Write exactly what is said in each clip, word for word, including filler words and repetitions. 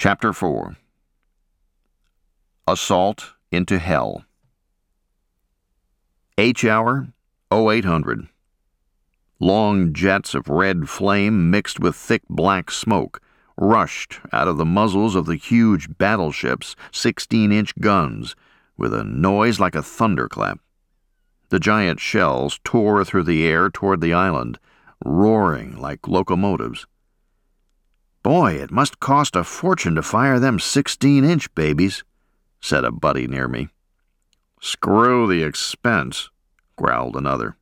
Chapter four. Assault into Hell. H hour, oh eight hundred. Long jets of red flame mixed with thick black smoke rushed out of the muzzles of the huge battleship's sixteen-inch guns with a noise like a thunderclap. The giant shells tore through the air toward the island, roaring like locomotives. "Boy, it must cost a fortune to fire them sixteen-inch babies," said a buddy near me. "Screw the expense," growled another.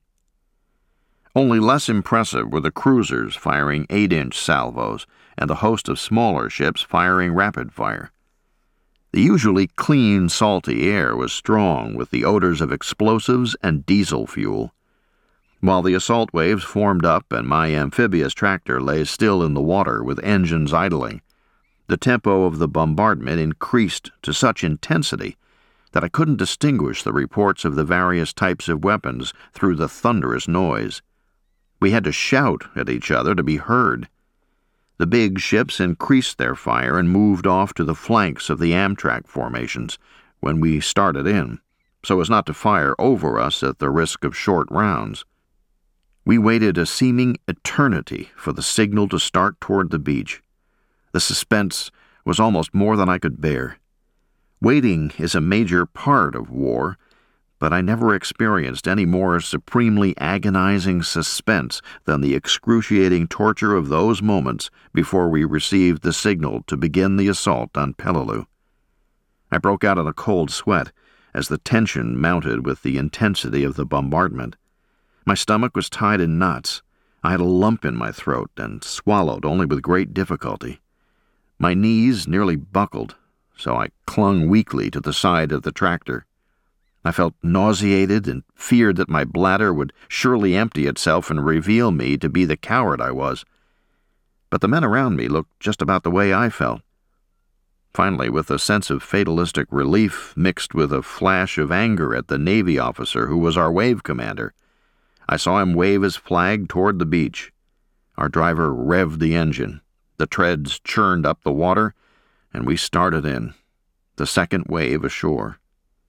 Only less impressive were the cruisers firing eight-inch salvos and the host of smaller ships firing rapid fire. The usually clean, salty air was strong with the odors of explosives and diesel fuel. While the assault waves formed up and my amphibious tractor lay still in the water with engines idling, the tempo of the bombardment increased to such intensity that I couldn't distinguish the reports of the various types of weapons through the thunderous noise. We had to shout at each other to be heard. The big ships increased their fire and moved off to the flanks of the Amtrak formations when we started in, so as not to fire over us at the risk of short rounds. We waited a seeming eternity for the signal to start toward the beach. The suspense was almost more than I could bear. Waiting is a major part of war, but I never experienced any more supremely agonizing suspense than the excruciating torture of those moments before we received the signal to begin the assault on Peleliu. I broke out in a cold sweat as the tension mounted with the intensity of the bombardment. My stomach was tied in knots. I had a lump in my throat and swallowed only with great difficulty. My knees nearly buckled, so I clung weakly to the side of the tractor. I felt nauseated and feared that my bladder would surely empty itself and reveal me to be the coward I was. But the men around me looked just about the way I felt. Finally, with a sense of fatalistic relief mixed with a flash of anger at the Navy officer who was our wave commander, I saw him wave his flag toward the beach. Our driver revved the engine. The treads churned up the water, and we started in, the second wave ashore.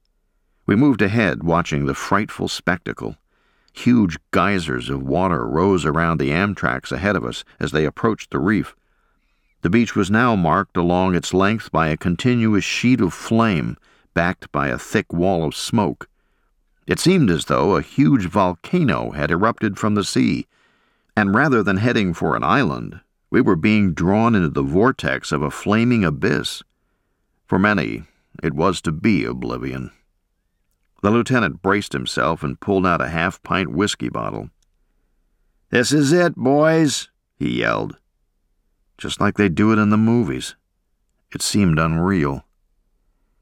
We moved ahead, watching the frightful spectacle. Huge geysers of water rose around the Amtraks ahead of us as they approached the reef. The beach was now marked along its length by a continuous sheet of flame, backed by a thick wall of smoke. It seemed as though a huge volcano had erupted from the sea, and rather than heading for an island, we were being drawn into the vortex of a flaming abyss. For many, it was to be oblivion. The lieutenant braced himself and pulled out a half-pint whiskey bottle. "This is it, boys," he yelled. Just like they do it in the movies. It seemed unreal.